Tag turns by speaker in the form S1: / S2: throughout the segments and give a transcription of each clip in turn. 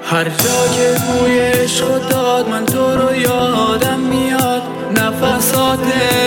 S1: هر جا که بوی عشق داد من تو رو یادم میاد، نفسات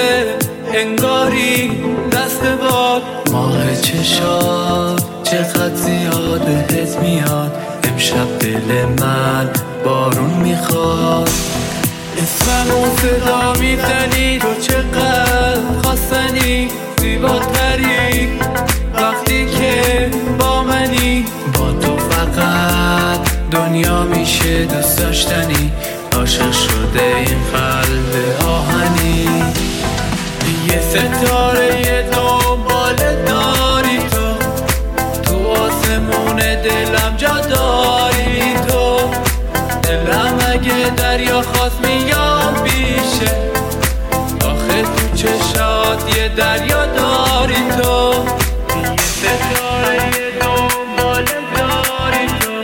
S1: انگاری دست باد، ماه چشات چقدر زیاده حس میاد، امشب دل من بارون میخواد. اسممو صدا میزنی تو چقدر خواستنی، زیباتری وقتی که با منی، با تو فقط دنیا میشه دوست داشتنی، عاشق شده این قلب آهنی. یه ستاره دنبال داری تو آسمون دلم جا داری تو، دلم اگه دریا خواست میام پیشه، آخه تو چشات یه دریا داری تو. یه ستاره دنبال داری تو.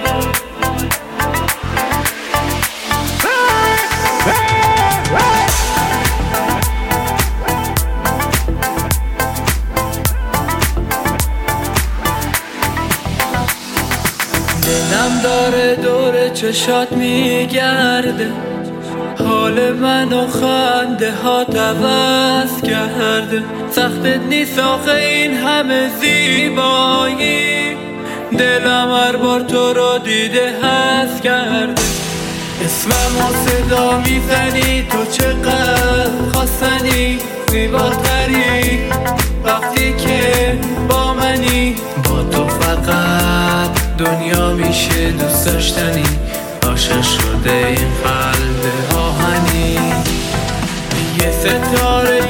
S1: دلم داره دور چشات میگرده، حال من و خنده ها عوض کرده، سختت نیست آخه این همه زیبایی، دلم هر بار تو رو دیده حس کرده. اسممو صدا میزنی تو چقدر خواستنی، زیباتری وقتی که با منی، با تو فقط دنیا میشه دوست داشتنی، عاشق شده این قلب آهنی. یه ستاره